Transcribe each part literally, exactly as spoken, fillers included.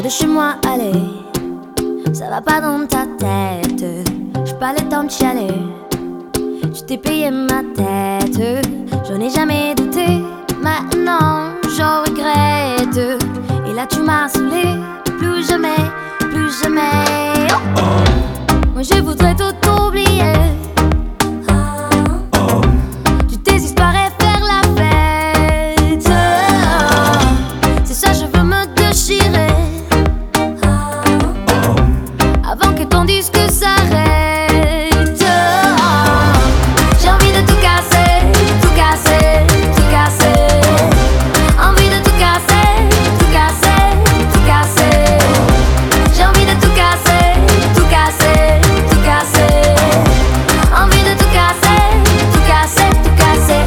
de chez moi, allez, ça va pas dans ta tête. J'ai pas le temps de chialer, tu t'es payé ma tête. J'en ai jamais douté, maintenant j'en regrette. Et là tu m'as saoulé, plus jamais, plus jamais. Oh oh. Moi je voudrais tout oublier, tu tes histoires et faire la fête. C'est ça, je veux me déchirer avant que ton disque s'arrête. J'ai envie de tout casser, tout casser, tout casser. Envie de tout casser, tout casser, tout casser. J'ai envie de tout casser, tout casser, tout casser. Envie de tout casser, tout casser, tout casser.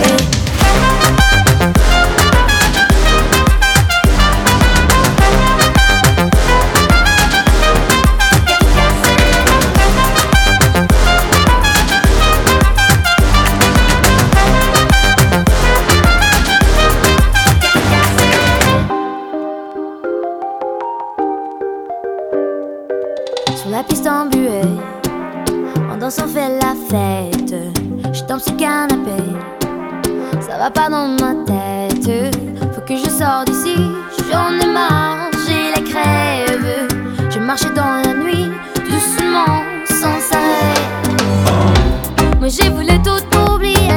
Sur la piste embuée, en dansant fait la fête. Je tombe sur le canapé, ça va pas dans ma tête. Faut que je sorte d'ici, j'en ai marre, j'ai la crève. Je marchais dans la nuit, doucement, sans s'arrêt. Moi j'ai voulu tout oublier,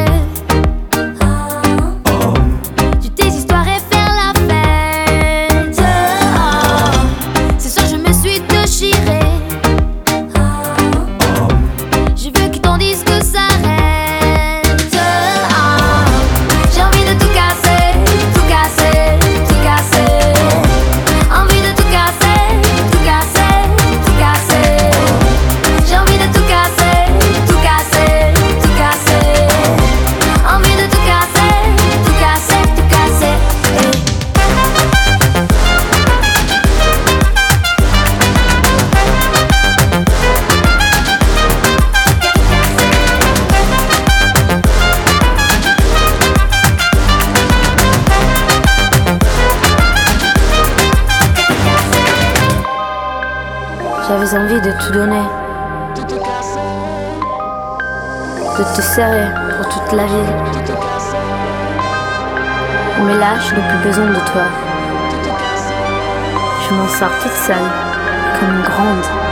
tu tes histoires et faire la fête. C'est ça, je me suis déchirée. Je veux que ton disque s'arrête. J'ai envie de tout casser, tout casser, tout casser. Envie de tout casser, tout casser, tout casser. J'ai envie de tout casser, tout casser, tout casser. Envie de tout casser, tout casser, tout casser. J'avais envie de tout donner, de te serrer pour toute la vie. Mais là, je n'ai plus besoin de toi. Je m'en sors toute seule, comme une grande.